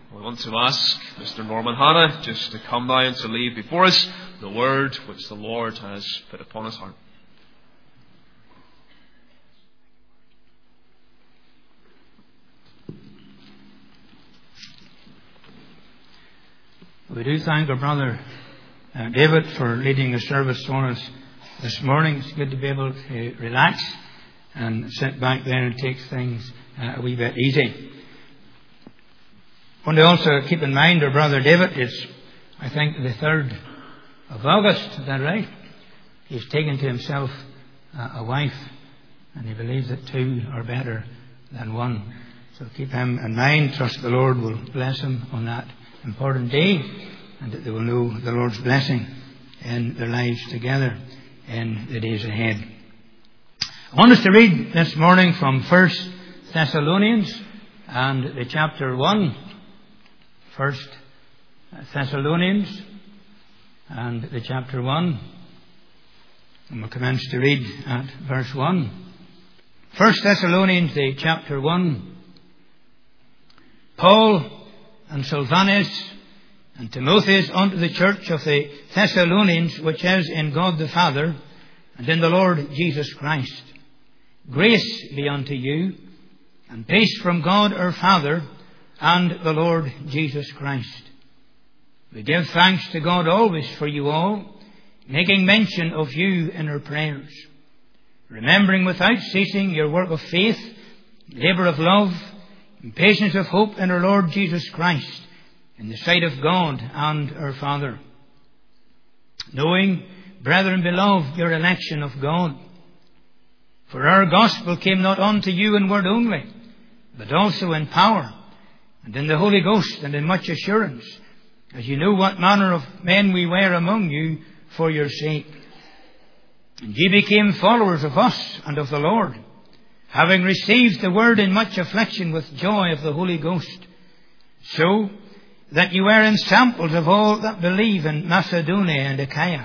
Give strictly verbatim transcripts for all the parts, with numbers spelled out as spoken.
We want to ask Mister Norman Hanna just to come now and to leave before us the word which the Lord has put upon his heart. We do thank our brother uh, David for leading the service on us this morning. It's good to be able to relax and sit back there and take things uh, a wee bit easy. I want to also keep in mind our brother David is, I think, the third of August. Is that right? He's taken to himself uh, a wife, and he believes that two are better than one. So keep him in mind. Trust the Lord will bless him on that important day, and that they will know the Lord's blessing in their lives together in the days ahead. I want us to read this morning from First Thessalonians and the chapter one. First Thessalonians and the chapter one. And we'll commence to read at verse one. First Thessalonians, the chapter one. Paul and Silvanus and Timotheus unto the church of the Thessalonians, which is in God the Father and in the Lord Jesus Christ. Grace be unto you, and peace from God our Father and the Lord Jesus Christ. We give thanks to God always for you all, making mention of you in our prayers, remembering without ceasing your work of faith, labour of love, and patience of hope in our Lord Jesus Christ, in the sight of God and our Father. Knowing, brethren beloved, your election of God. For our gospel came not unto you in word only, but also in power, and in the Holy Ghost, and in much assurance, as you know what manner of men we were among you for your sake. And ye became followers of us and of the Lord, having received the word in much affliction with joy of the Holy Ghost, so that you were ensamples of all that believe in Macedonia and Achaia.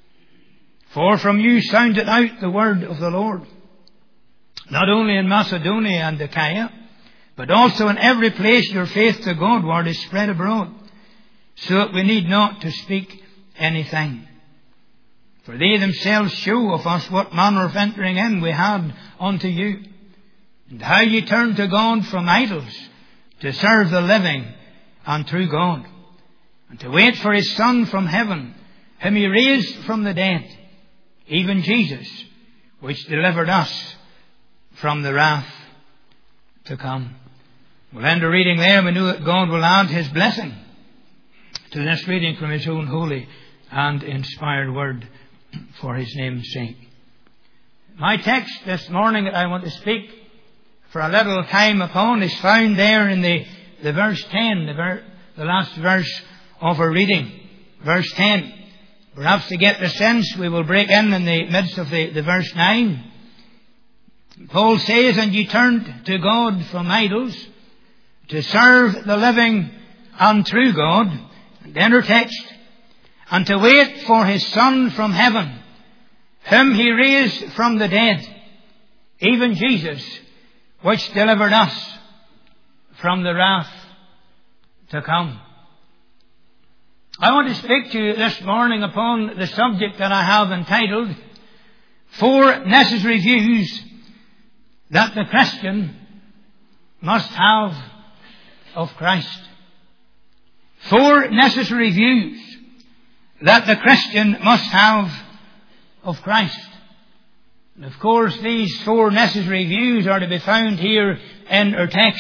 For from you sounded out the word of the Lord, not only in Macedonia and Achaia, but also in every place your faith to Godward is spread abroad, so that we need not to speak anything. For they themselves show of us what manner of entering in we had unto you, and how ye turned to God from idols to serve the living and true God, and to wait for his Son from heaven, whom he raised from the dead, even Jesus, which delivered us from the wrath to come. We'll end the reading there. We know that God will add his blessing to this reading from his own holy and inspired word for his name's sake. My text this morning that I want to speak for a little time upon is found there in the, the verse ten, the, ver, the last verse of our reading. Verse ten. Perhaps to get the sense, we will break in in the midst of the, the verse nine. Paul says, and ye turned to God from idols to serve the living and true God. And then our text, and to wait for his Son from heaven, whom he raised from the dead, even Jesus, which delivered us from the wrath to come. I want to speak to you this morning upon the subject that I have entitled, Four Necessary Views that the Christian must have of Christ. Four necessary views that the Christian must have of Christ. And of course, these four necessary views are to be found here in our text.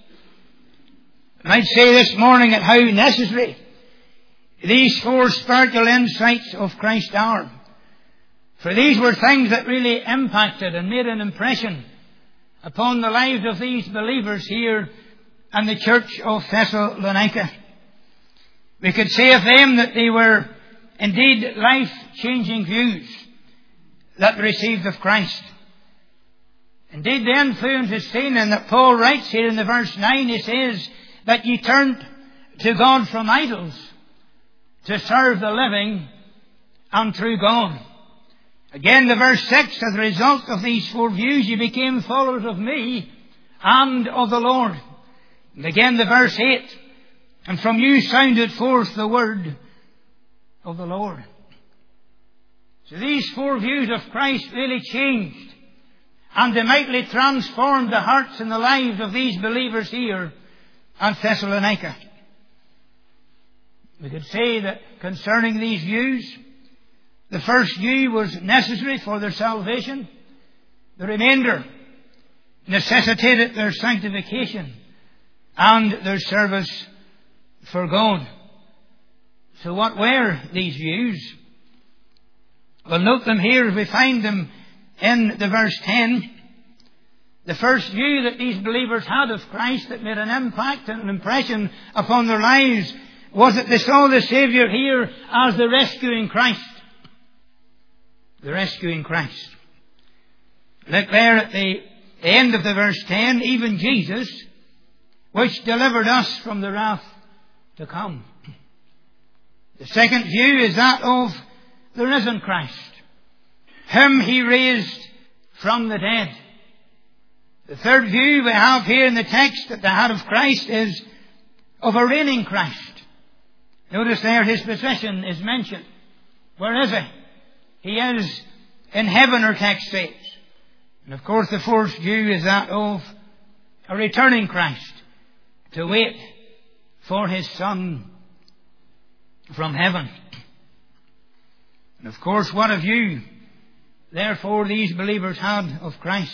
I might say this morning at how necessary these four spiritual insights of Christ are. For these were things that really impacted and made an impression upon the lives of these believers here in the church of Thessalonica. We could say of them that they were indeed life-changing views that they received of Christ. Indeed, the influence is seen in that Paul writes here in the verse nine, he says that ye turned to God from idols to serve the living and true God. Again, the verse six, as a result of these four views, you became followers of me and of the Lord. And again, the verse eight, And from you sounded forth the word of the Lord. So these four views of Christ really changed and they mightily transformed the hearts and the lives of these believers here at Thessalonica. We could say that concerning these views, the first view was necessary for their salvation. The remainder necessitated their sanctification and their service for God. So what were these views? Well, note them here as we find them in the verse ten. The first view that these believers had of Christ that made an impact and an impression upon their lives was that they saw the Saviour here as the rescuing Christ. The rescuing Christ. Look there at the end of the verse ten, even Jesus, which delivered us from the wrath to come. The second view is that of the risen Christ, whom He raised from the dead. The third view we have here in the text that they had of Christ is of a reigning Christ. Notice there His position is mentioned. Where is He? He is in heaven, our text says. And of course the fourth view is that of a returning Christ to wait for His Son from heaven. And of course what a view therefore these believers had of Christ.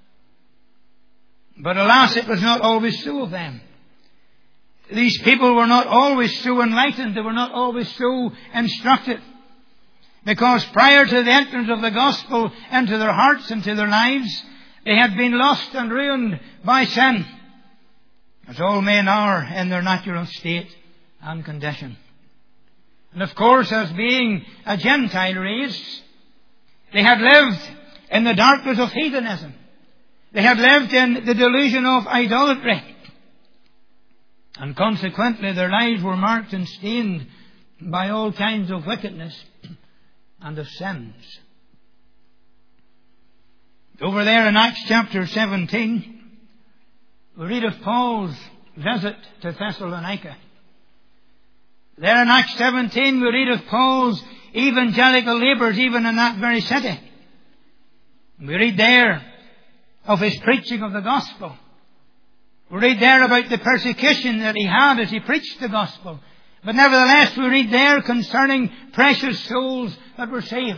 But alas, it was not always so of them. These people were not always so enlightened. They were not always so instructed. Because prior to the entrance of the gospel into their hearts and to their lives, they had been lost and ruined by sin, as all men are in their natural state and condition. And of course, as being a Gentile race, they had lived in the darkness of heathenism. They had lived in the delusion of idolatry. And consequently, their lives were marked and stained by all kinds of wickedness and of sins. Over there in Acts chapter seventeen, we read of Paul's visit to Thessalonica. There in Acts seventeen, we read of Paul's evangelical labours even in that very city. We read there of his preaching of the gospel. We read there about the persecution that he had as he preached the gospel. But nevertheless, we read there concerning precious souls that were saved.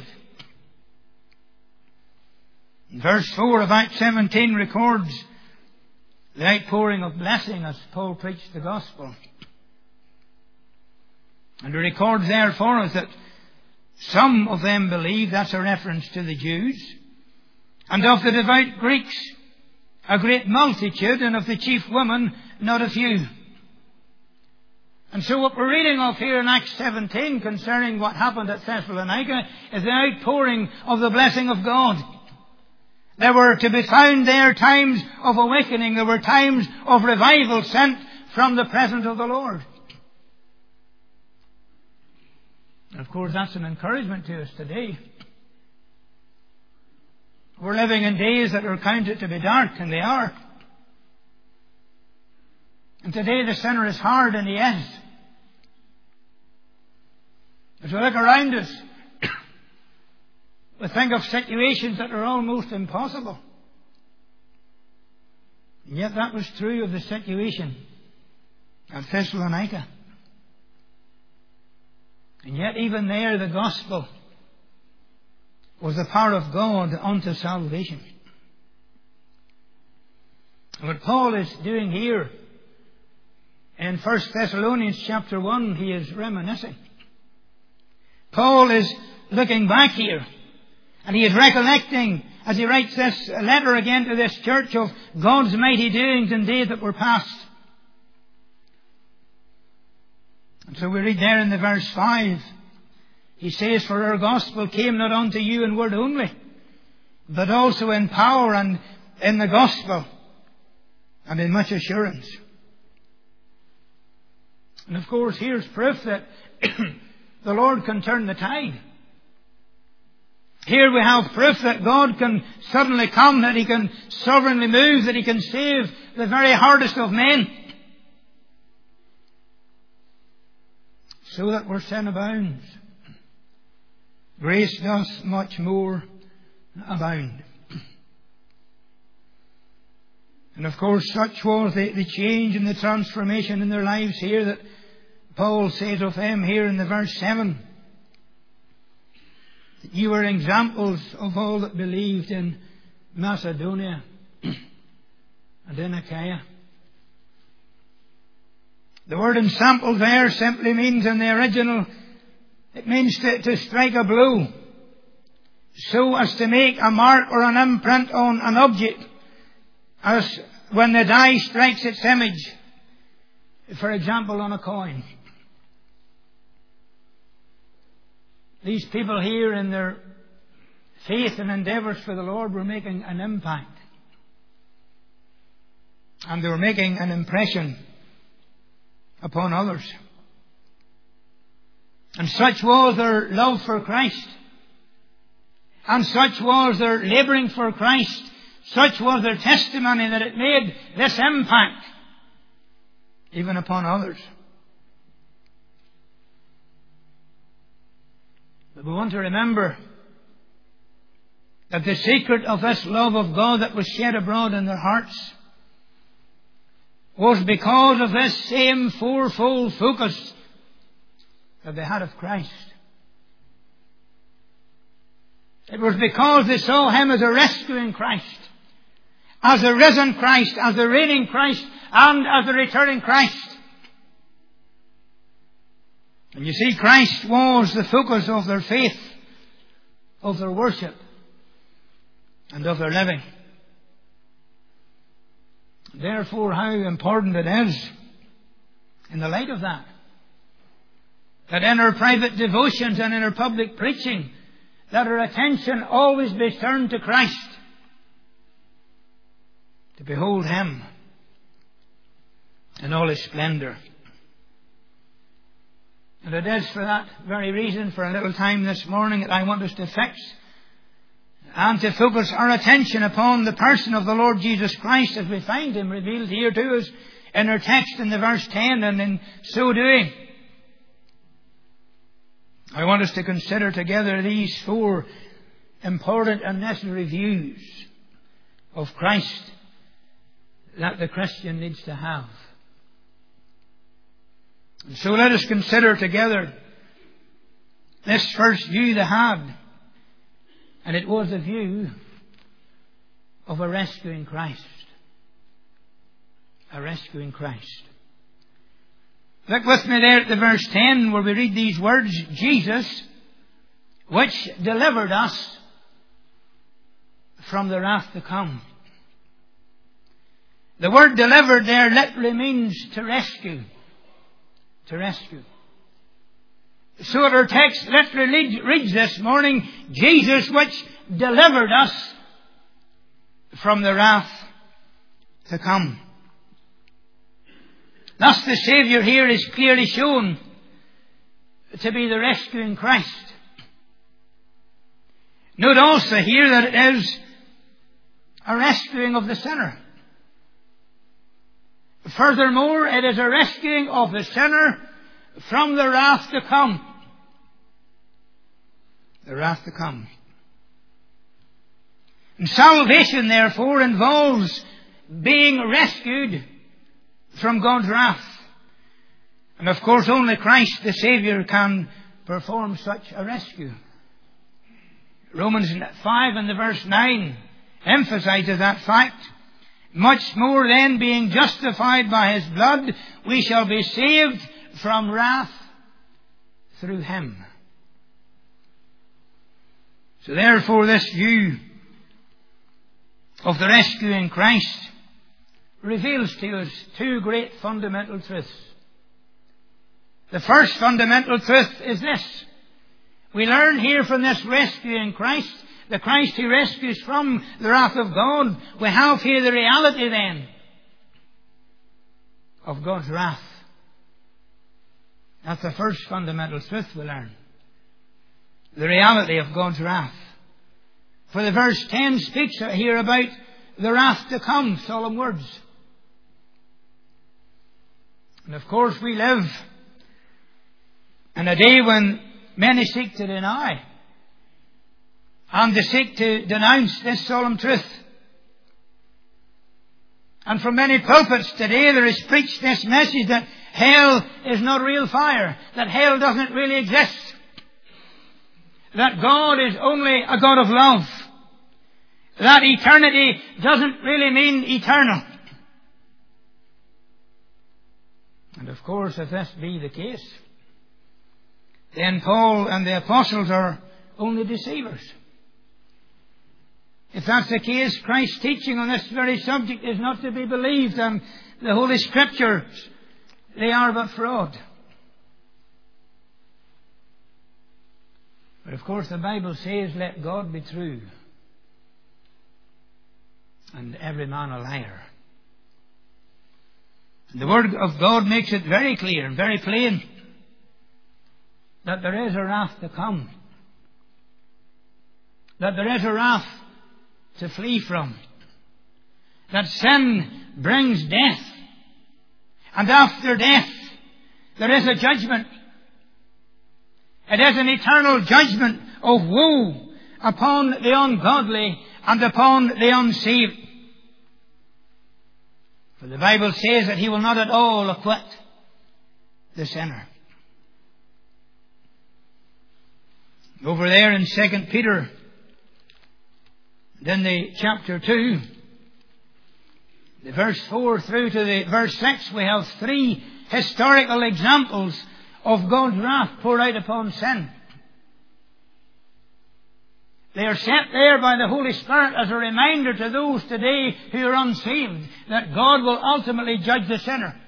Verse four of Acts seventeen records the outpouring of blessing as Paul preached the gospel. And it records there for us that some of them believed, that's a reference to the Jews, and of the devout Greeks, a great multitude, and of the chief women, not a few. And so what we're reading of here in Acts seventeen concerning what happened at Thessalonica is the outpouring of the blessing of God. There were to be found there times of awakening. There were times of revival sent from the presence of the Lord. And of course that's an encouragement to us today. We're living in days that are counted to be dark, and they are. And today the sinner is hard, and he is. As we look around us, we think of situations that are almost impossible. And yet that was true of the situation at Thessalonica. And yet even there the gospel was the power of God unto salvation. What Paul is doing here in First Thessalonians chapter one, he is reminiscing. Paul is looking back here, and he is recollecting, as he writes this letter again to this church, of God's mighty doings in days that were past. And so we read there in the verse five, he says, "For our gospel came not unto you in word only, but also in power and in the gospel, and in much assurance." And of course, here's proof that the Lord can turn the tide. Here we have proof that God can suddenly come, that He can sovereignly move, that He can save the very hardest of men. so that where sin abounds, grace doth much more abound. And of course, such was the, the change and the transformation in their lives here that Paul says of them here in the verse seven, that you were examples of all that believed in Macedonia and in Achaia. The word ensample there simply means in the original, it means to, to strike a blow, so as to make a mark or an imprint on an object, as when the die strikes its image, for example, on a coin. These people here in their faith and endeavours for the Lord were making an impact. And they were making an impression upon others. And such was their love for Christ. And such was their labouring for Christ. Such was their testimony that it made this impact even upon others. But we want to remember that the secret of this love of God that was shed abroad in their hearts was because of this same fourfold focus that they had of Christ. It was because they saw Him as a rescuing Christ, as a risen Christ, as a reigning Christ, and as a returning Christ. And you see, Christ was the focus of their faith, of their worship, and of their living. Therefore, how important it is, in the light of that, that in our private devotions and in our public preaching, that our attention always be turned to Christ, to behold Him in all His splendour. And it is for that very reason, for a little time this morning, that I want us to fix and to focus our attention upon the person of the Lord Jesus Christ as we find Him revealed here to us in our text in the verse ten. And in so doing, I want us to consider together these four important and necessary views of Christ that the Christian needs to have. And so let us consider together this first view they had. And it was the view of a rescuing Christ. A rescuing Christ. Look with me there at the verse ten where we read these words, Jesus, which delivered us from the wrath to come. The word delivered there literally means to rescue. To rescue. So our text literally reads this morning, Jesus which delivered us from the wrath to come. Thus the Saviour here is clearly shown to be the rescuing Christ. Note also here that it is a rescuing of the sinner. Furthermore, it is a rescuing of the sinner from the wrath to come. The wrath to come. And salvation, therefore, involves being rescued from God's wrath. And of course, only Christ the Saviour can perform such a rescue. Romans five and the verse nine emphasizes that fact. Much more then, being justified by His blood, we shall be saved from wrath through Him. So therefore this view of the rescuing Christ reveals to us two great fundamental truths. The first fundamental truth is this. We learn here from this rescuing Christ, the Christ who rescues from the wrath of God, we have here the reality then of God's wrath. That's the first fundamental truth we learn. The reality of God's wrath. For the verse ten speaks here about the wrath to come, solemn words. And of course we live And a day when many seek to deny and to seek to denounce this solemn truth. And from many pulpits today there is preached this message that hell is not real fire, that hell doesn't really exist, that God is only a God of love, that eternity doesn't really mean eternal. And of course, if this be the case, then Paul and the apostles are only deceivers. If that's the case, Christ's teaching on this very subject is not to be believed, and the Holy Scriptures, they are but fraud. But of course the Bible says, let God be true, and every man a liar. And the Word of God makes it very clear and very plain that there is a wrath to come, that there is a wrath to flee from, that sin brings death, and after death there is a judgment. It is an eternal judgment of woe upon the ungodly and upon the unsaved. For the Bible says that He will not at all acquit the sinner. Over there in Second Peter, then the chapter two, the verse four through to the verse six, we have three historical examples of God's wrath poured out upon sin. They are set there by the Holy Spirit as a reminder to those today who are unsaved that God will ultimately judge the sinner.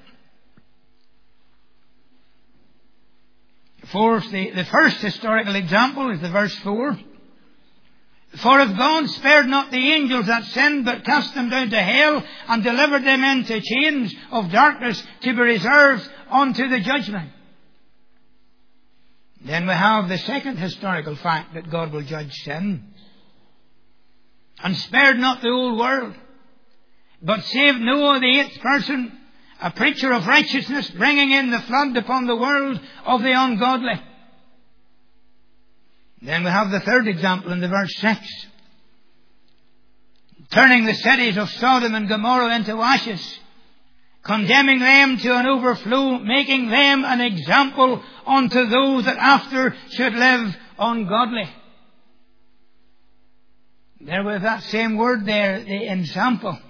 Of course, the, the first historical example is the verse four. For if God spared not the angels that sinned, but cast them down to hell, and delivered them into chains of darkness to be reserved unto the judgment. Then we have the second historical fact that God will judge sin. And spared not the whole world, but saved Noah the eighth person, a preacher of righteousness, bringing in the flood upon the world of the ungodly. Then we have the third example in the verse six. Turning the cities of Sodom and Gomorrah into ashes, condemning them to an overflow, making them an example unto those that after should live ungodly. There with that same word there, the example.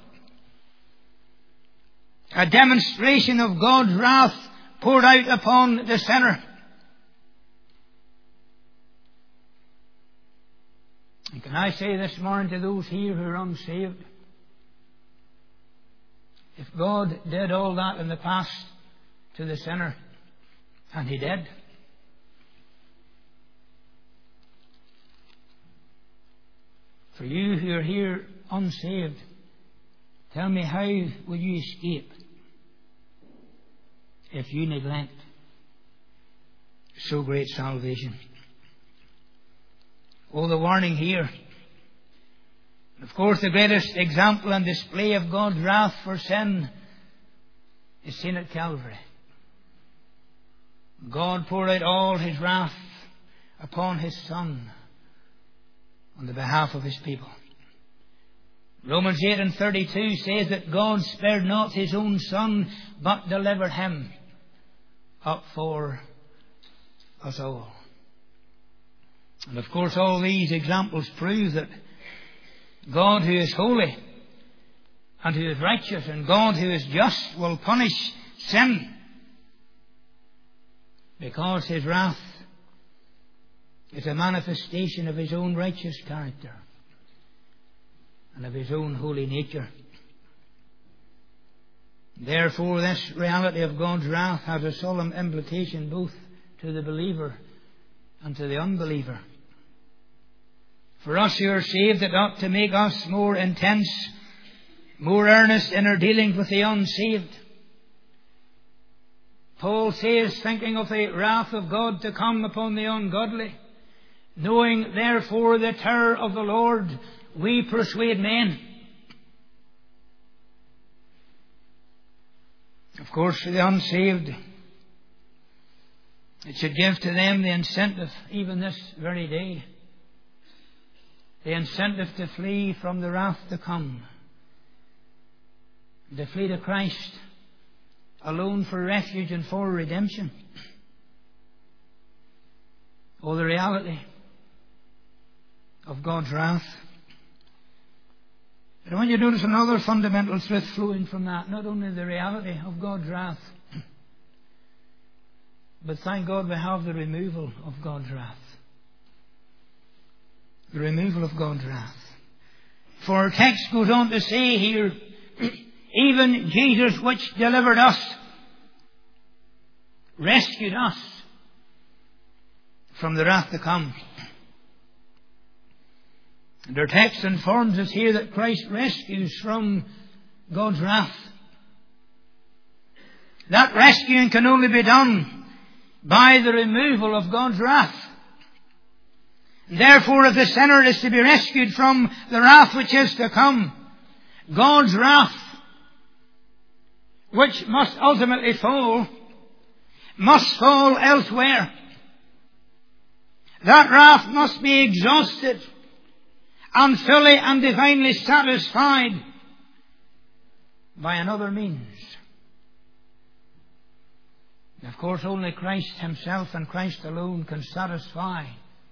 A demonstration of God's wrath poured out upon the sinner. And can I say this morning to those here who are unsaved, if God did all that in the past to the sinner, and He did, for you who are here unsaved, tell me, how will you escape if you neglect so great salvation? Oh, the warning here. Of course, the greatest example and display of God's wrath for sin is seen at Calvary. God poured out all His wrath upon His Son on the behalf of His people. Romans eight and thirty-two says that God spared not His own Son, but delivered Him up for us all. And of course, all these examples prove that God who is holy and who is righteous and God who is just will punish sin, because His wrath is a manifestation of His own righteous character and of His own holy nature. Therefore, this reality of God's wrath has a solemn implication both to the believer and to the unbeliever. For us who are saved, it ought to make us more intense, more earnest in our dealings with the unsaved. Paul says, thinking of the wrath of God to come upon the ungodly, knowing therefore the terror of the Lord, we persuade men. Of course, for the unsaved, It should give to them the incentive, even this very day, the incentive to flee from the wrath to come, to flee to Christ alone for refuge and for redemption. Oh, the reality of God's wrath. But I want you to notice another fundamental truth flowing from that. Not only the reality of God's wrath, but thank God we have the removal of God's wrath. The removal of God's wrath. For our text goes on to say here, even Jesus which delivered us, rescued us from the wrath to come. And our text informs us here that Christ rescues from God's wrath. That rescuing can only be done by the removal of God's wrath. Therefore, if the sinner is to be rescued from the wrath which is to come, God's wrath, which must ultimately fall, must fall elsewhere. That wrath must be exhausted and fully and divinely satisfied by another means. And of course, only Christ Himself and Christ alone can satisfy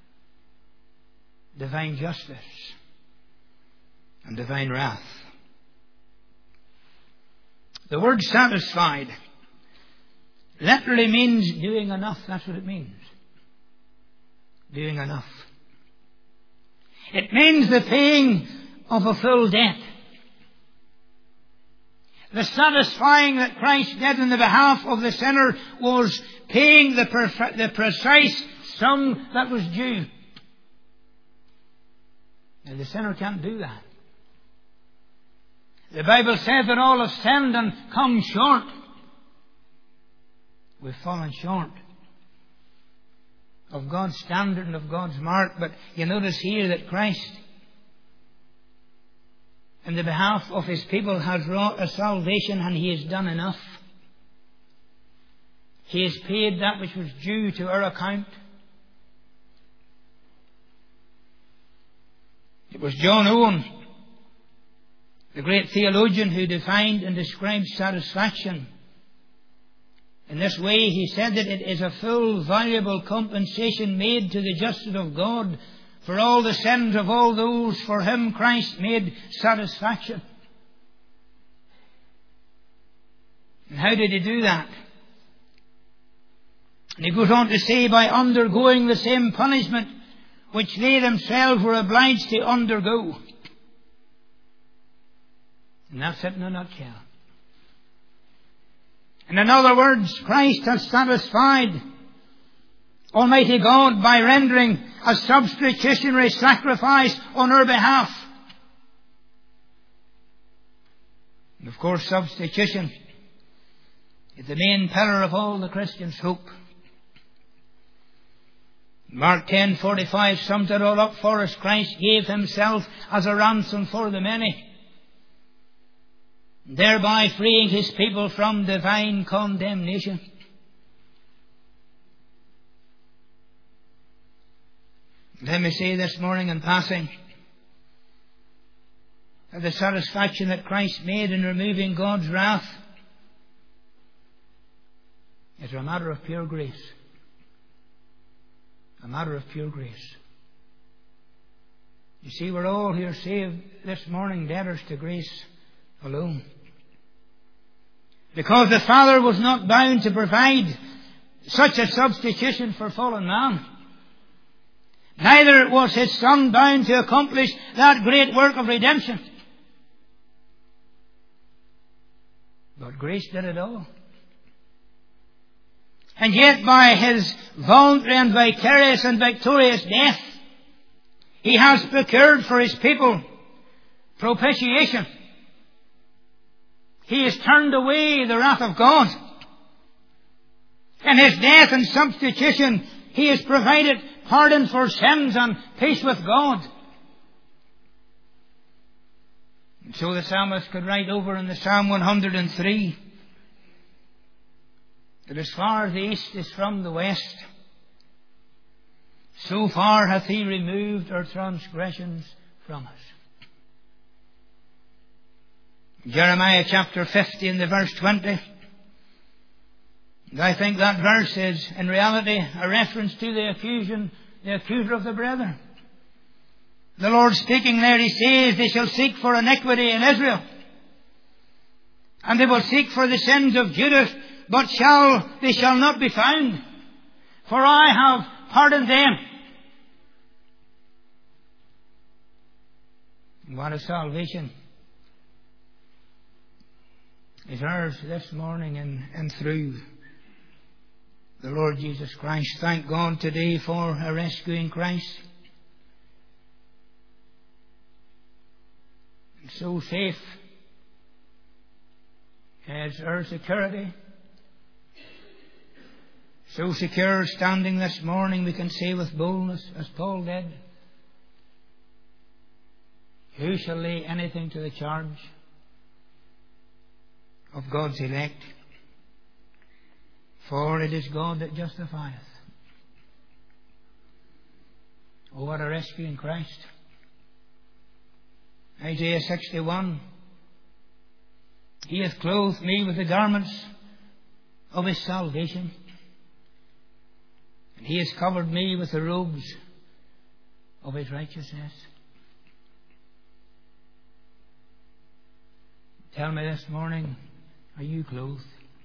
divine justice and divine wrath. The word satisfied literally means doing enough. That's what it means. Doing enough. It means the paying of a full debt. The satisfying that Christ did in the behalf of the sinner was paying the, perf- the precise sum that was due. Now, the sinner can't do that. The Bible says that all have sinned and come short. We've fallen short of God's standard and of God's mark. But you notice here that Christ, in the behalf of His people, has wrought a salvation, and He has done enough. He has paid that which was due to our account. It was John Owen, the great theologian, who defined and described satisfaction in this way. He said that it is a full, valuable compensation made to the justice of God for all the sins of all those for whom Christ made satisfaction. And how did He do that? And he goes on to say, by undergoing the same punishment which they themselves were obliged to undergo. And that's it in a nutshell. And in other words, Christ has satisfied Almighty God by rendering a substitutionary sacrifice on our behalf. And of course, substitution is the main pillar of all the Christian's hope. Mark ten forty-five sums it all up for us. Christ gave Himself as a ransom for the many, thereby freeing His people from divine condemnation. Let me say this morning in passing that the satisfaction that Christ made in removing God's wrath is a matter of pure grace. A matter of pure grace. You see, we're all here saved this morning debtors to grace alone. Because the Father was not bound to provide such a substitution for fallen man. Neither was His Son bound to accomplish that great work of redemption. But grace did it all. And yet by His voluntary and vicarious and victorious death, He has procured for His people propitiation. He has turned away the wrath of God. In His death and substitution, He has provided pardon for sins and peace with God. And so the psalmist could write over in the Psalm one hundred three, that as far as the east is from the west, so far hath He removed our transgressions from us. Jeremiah chapter fifty and the verse twenty. And I think that verse is in reality a reference to the accusion, the accuser of the brethren. The Lord speaking there, He says, they shall seek for iniquity in Israel, and they will seek for the sins of Judah, but shall they shall not be found. For I have pardoned them. What a salvation is ours this morning and, and through the Lord Jesus Christ. Thank God today for a rescuing Christ. And so faith has our security. So secure standing this morning, we can say with boldness, as Paul did, who shall lay anything to the charge of God's elect? For it is God that justifieth. Oh, what a rescue in Christ. Isaiah sixty-one. He hath clothed me with the garments of His salvation, and He has covered me with the robes of His righteousness. Tell me this morning, are you clothed?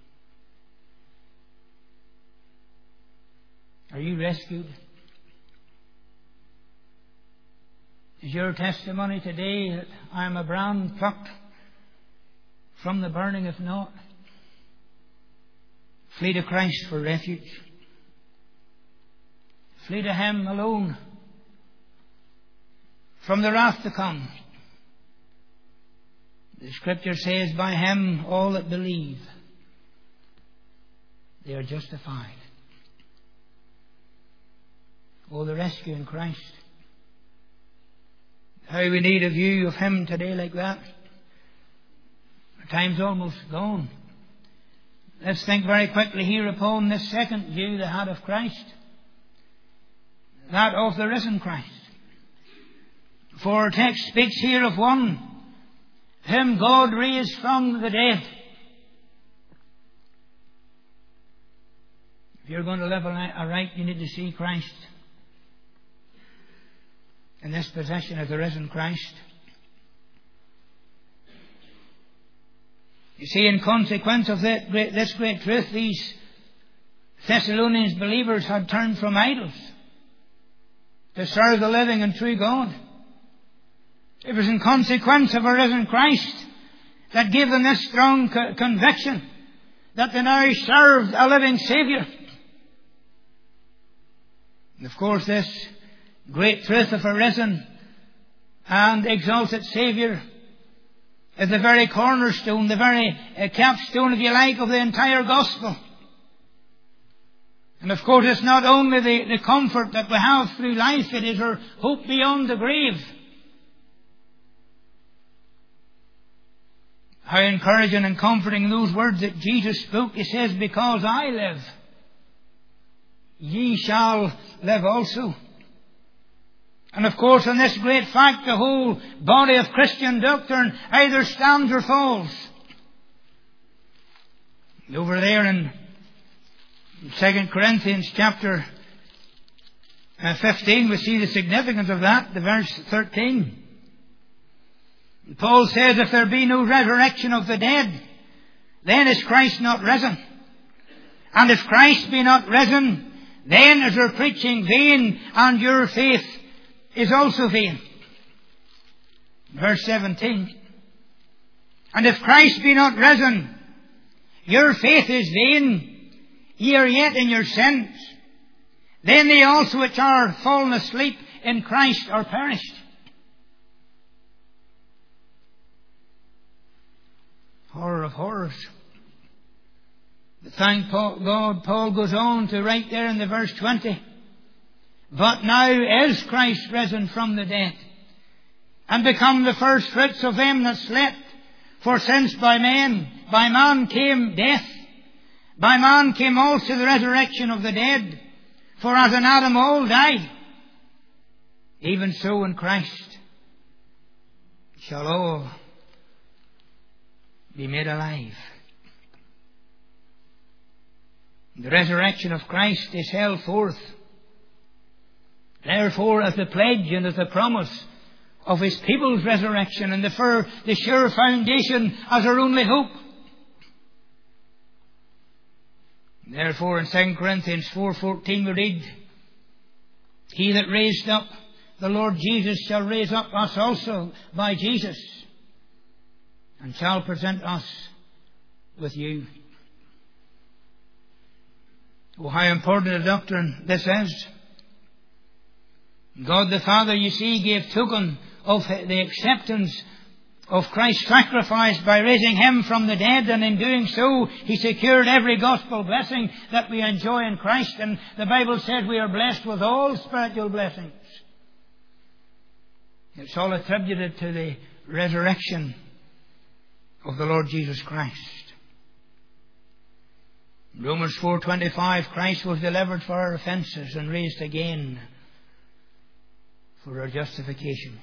Are you rescued? Is your testimony today that I am a brand plucked from the burning? If not, flee to Christ for refuge. Flee to Him alone from the wrath to come. The Scripture says, by Him all that believe, they are justified. Oh, the rescue in Christ. How we need a view of Him today like that. Our time's almost gone. Let's think very quickly here upon this second view they had of Christ. That of the risen Christ. For our text speaks here of one whom God raised from the dead. If you're going to live aright, you need to see Christ in this possession of the risen Christ. You see, in consequence of that great, this great truth, these Thessalonians believers had turned from idols to serve the living and true God. It was in consequence of a risen Christ that gave them this strong co- conviction that they now served a living Saviour. And of course, this great truth of a risen and exalted Saviour is the very cornerstone, the very uh, capstone, if you like, of the entire gospel. And of course, it's not only the, the comfort that we have through life, it is our hope beyond the grave. How encouraging and comforting those words that Jesus spoke. He says, because I live, ye shall live also. And of course, in this great fact, the whole body of Christian doctrine either stands or falls. Over there in Second Corinthians chapter fifteen, we see the significance of that, the verse thirteen. Paul says, if there be no resurrection of the dead, then is Christ not risen. And if Christ be not risen, then is our preaching vain, and your faith is also vain. Verse seventeen. And if Christ be not risen, your faith is vain, ye are yet in your sins. Then they also which are fallen asleep in Christ are perished. Horror of horrors. But thank God, Paul goes on to write there in the verse twenty. But now is Christ risen from the dead, and become the first fruits of them that slept. For since by man, by man came death, By man came also the resurrection of the dead. For as in Adam all die, even so in Christ shall all be made alive. The resurrection of Christ is held forth, therefore, as the pledge and as the promise of His people's resurrection, and the, fir- the sure foundation as our only hope. Therefore, in Second Corinthians four fourteen we read, He that raised up the Lord Jesus shall raise up us also by Jesus, and shall present us with you. Oh, how important a doctrine this is. God the Father, you see, gave token of the acceptance of Christ's sacrifice by raising Him from the dead, and in doing so He secured every gospel blessing that we enjoy in Christ. And the Bible says we are blessed with all spiritual blessings. It's all attributed to the resurrection of the Lord Jesus Christ. In Romans four twenty-five, Christ was delivered for our offences and raised again for our justification.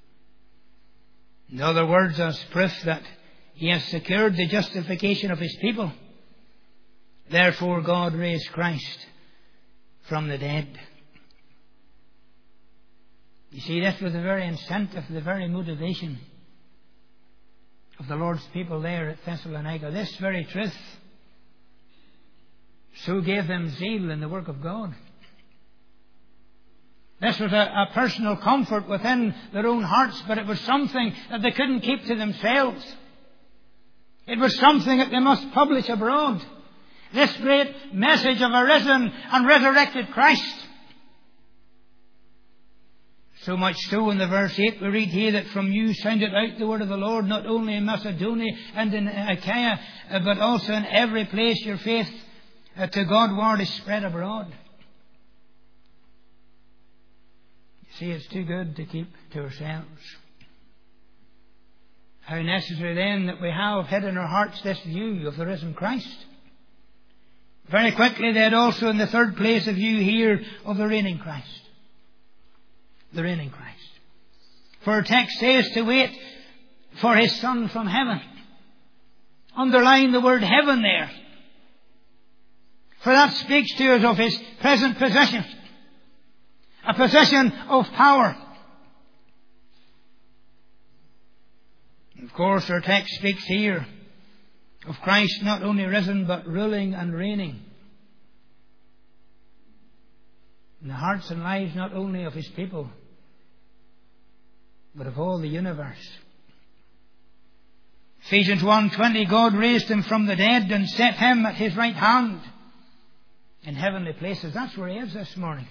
In other words, as proof that He has secured the justification of His people, therefore God raised Christ from the dead. You see, this was the very incentive, the very motivation of the Lord's people there at Thessalonica. This very truth so gave them zeal in the work of God. This was a, a personal comfort within their own hearts, but it was something that they couldn't keep to themselves. It was something that they must publish abroad. This great message of a risen and resurrected Christ. So much so in the verse eight we read here that from you sounded out the word of the Lord, not only in Macedonia and in Achaia, but also in every place your faith to God word is spread abroad. See, it's too good to keep to ourselves. How necessary then that we have hid in our hearts this view of the risen Christ. Very quickly they had also in the third place a view here of the reigning Christ. The reigning Christ. For our text says to wait for His Son from heaven. Underline the word heaven there. For that speaks to us of His present position. A position of power. Of course, our text speaks here of Christ not only risen but ruling and reigning in the hearts and lives not only of His people but of all the universe. Ephesians one twenty, God raised Him from the dead and set Him at His right hand in heavenly places. That's where He is this morning.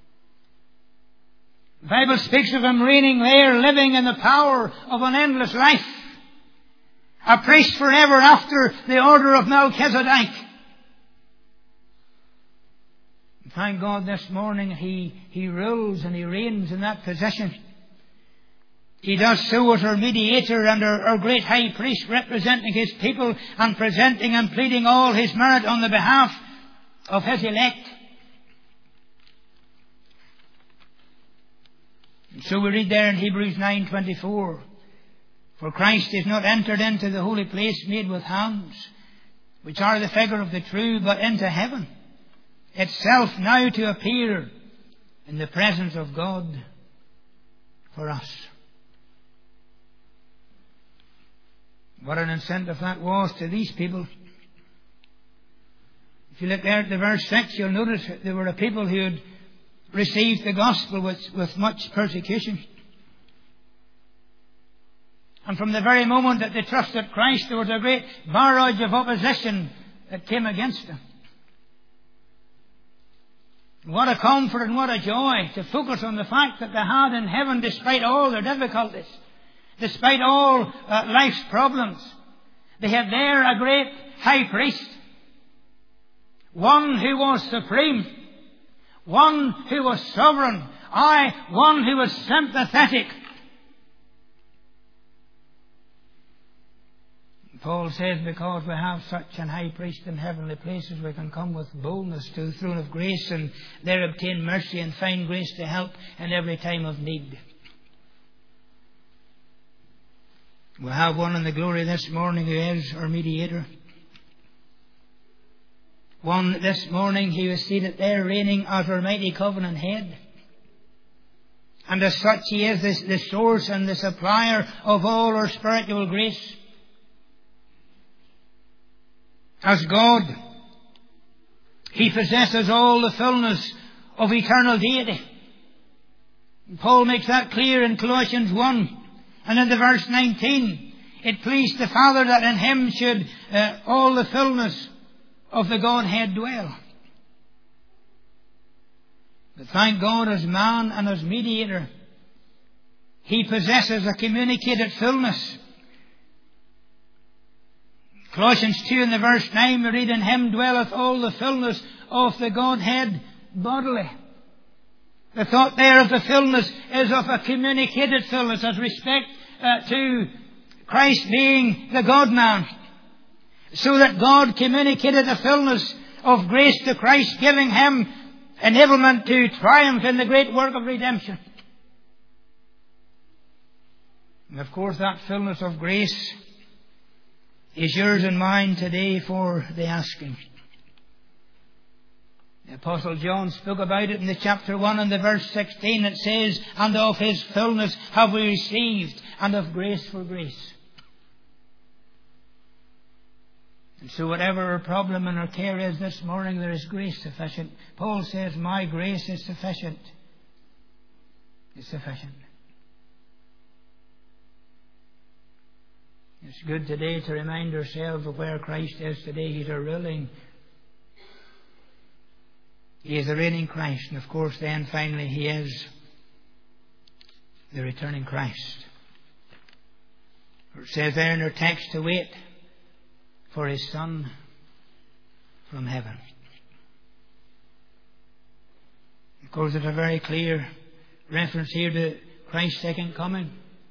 The Bible speaks of Him reigning there, living in the power of an endless life. A priest forever after the order of Melchizedek. Thank God this morning He, he rules and He reigns in that position. He does so as our mediator and our, our great high priest, representing His people and presenting and pleading all His merit on the behalf of His elect. And so we read there in Hebrews nine twenty-four, for Christ is not entered into the holy place made with hands, which are the figure of the true, but into heaven itself, now to appear in the presence of God for us. What an incentive that was to these people. If you look there at the verse six, you'll notice that there were a people who had received the gospel with, with much persecution. And from the very moment that they trusted Christ, there was a great barrage of opposition that came against them. What a comfort and what a joy to focus on the fact that they had in heaven, despite all their difficulties, despite all uh, life's problems, they had there a great high priest, one who was supreme, one who was sovereign, aye, one who was sympathetic. Paul says, because we have such an high priest in heavenly places, we can come with boldness to the throne of grace and there obtain mercy and find grace to help in every time of need. We have one in the glory this morning who is our mediator. One this morning, he was seated there reigning as our mighty covenant head. And as such, he is the, the source and the supplier of all our spiritual grace. As God, he possesses all the fullness of eternal deity. Paul makes that clear in Colossians one. And in the verse nineteen, it pleased the Father that in him should uh, all the fullness of the Godhead dwell. But thank God, as man and as mediator, he possesses a communicated fullness. Colossians two in the verse nine, we read, in him dwelleth all the fullness of the Godhead bodily. The thought there of the fullness is of a communicated fullness as respect uh, to Christ being the God-man. So that God communicated the fullness of grace to Christ, giving him enablement to triumph in the great work of redemption. And of course that fullness of grace is yours and mine today for the asking. The Apostle John spoke about it in the chapter one and the verse sixteen. It says, and of his fullness have we received, and of grace for grace. And so whatever our problem and our care is this morning, there is grace sufficient. Paul says, my grace is sufficient. It's sufficient. It's good today to remind ourselves of where Christ is today. He's a ruling. He is the reigning Christ. And of course then finally he is the returning Christ. It says there in our text to wait for his Son from heaven. Of course there's a very clear reference here to Christ's second coming.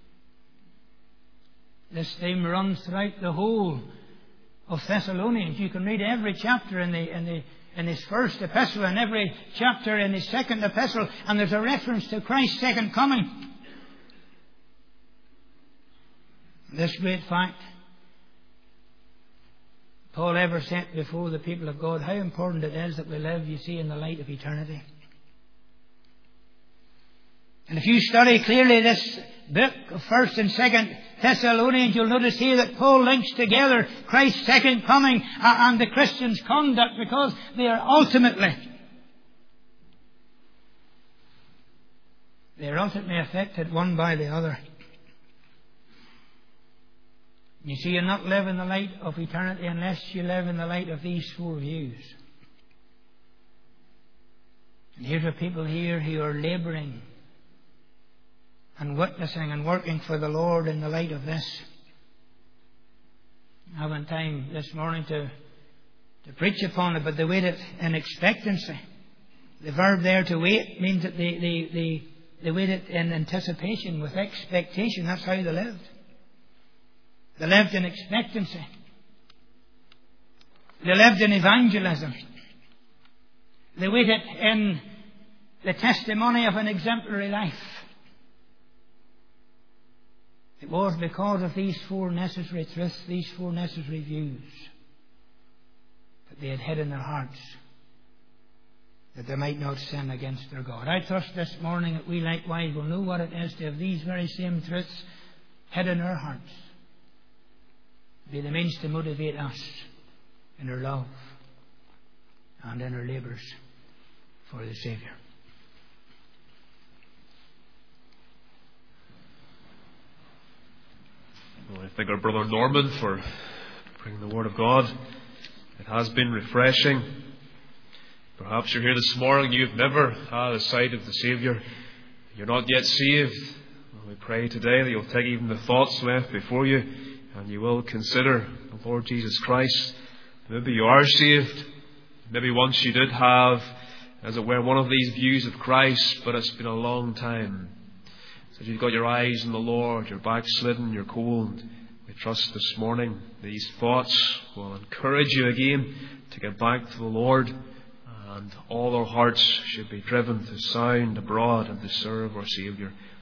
This theme runs throughout the whole of Thessalonians. You can read every chapter in the in the in his first epistle and every chapter in his second epistle, and there's a reference to Christ's second coming. This great fact, Paul ever set before the people of God how important it is that we live, you see, in the light of eternity. And if you study clearly this book of First and Second Thessalonians, you'll notice here that Paul links together Christ's second coming and the Christian's conduct, because they are ultimately they are ultimately affected one by the other. You see, you'll not live in the light of eternity unless you live in the light of these four views. And here's a people here who are labouring and witnessing and working for the Lord in the light of this. I haven't time this morning to, to preach upon it, but they waited in expectancy. The verb there to wait means that they, they, they, they waited in anticipation, with expectation. That's how they lived. They lived in expectancy. They lived in evangelism. They waited in the testimony of an exemplary life. It was because of these four necessary truths, these four necessary views, that they had hid in their hearts, that they might not sin against their God. I trust this morning that we likewise will know what it is to have these very same truths hid in our hearts, be the means to motivate us in our love and in our labours for the Saviour. Well, I thank our brother Norman for bringing the Word of God. It has been refreshing. Perhaps you're here this morning, you've never had a sight of the Saviour. You're not yet saved. Well, we pray today that you'll take even the thoughts left before you, and you will consider the Lord Jesus Christ. Maybe you are saved. Maybe once you did have, as it were, one of these views of Christ, but it's been a long time. So you've got your eyes on the Lord, you're backslidden, you're cold. We trust this morning these thoughts will encourage you again to get back to the Lord, and all our hearts should be driven to sound abroad and to serve our Saviour.